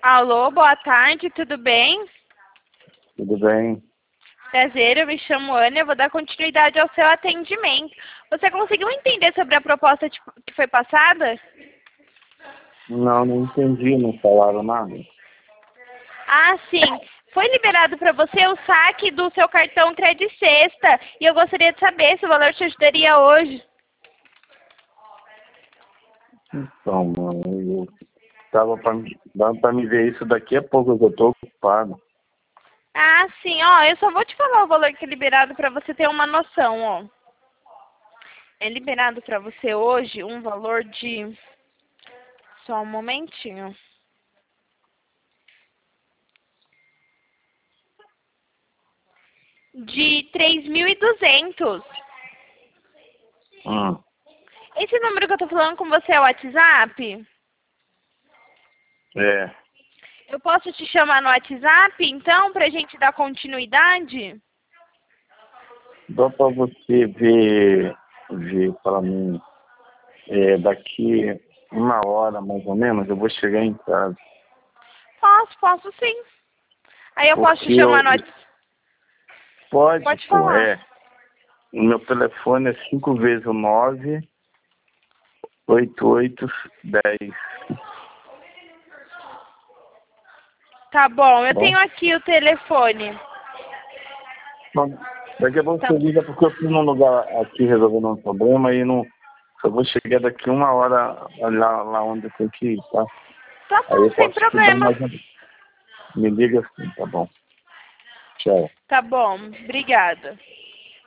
Alô, boa tarde, tudo bem? Tudo bem? Prazer, eu me chamo Ana, eu vou dar continuidade ao seu atendimento. Você conseguiu entender sobre a proposta que foi passada? Não entendi, não falaram nada. Ah, sim. Foi liberado para você o saque do seu cartão Credit Sexta e eu gostaria de saber se o valor te ajudaria hoje. Então, mano, eu tava dando pra me ver isso daqui a pouco, que eu tô ocupado. Ah, sim, ó, eu só vou te falar o valor que é liberado para você ter uma noção, ó. É liberado para você hoje um valor de... Só um momentinho. De 3.200. Hum, Esse número que eu tô falando com você é o WhatsApp? é. Eu posso te chamar no WhatsApp, então, pra gente dar continuidade? Dá pra você ver pra mim, daqui uma hora mais ou menos, eu vou chegar em casa. Posso sim. Aí eu posso te Porque chamar no WhatsApp. pode, Pode pô, falar. O meu telefone é 5 vezes o 98810. Tá bom, eu Bom? tenho aqui o telefone. Bom, daqui a pouco Tá, você liga porque eu fui num lugar aqui resolvendo um problema e não. Eu vou chegar daqui uma hora lá onde eu tenho que ir, tá? tá Aí bom, eu sem posso te dar problema. mais um. Me liga assim, tá bom. Tchau. Tá bom, obrigada.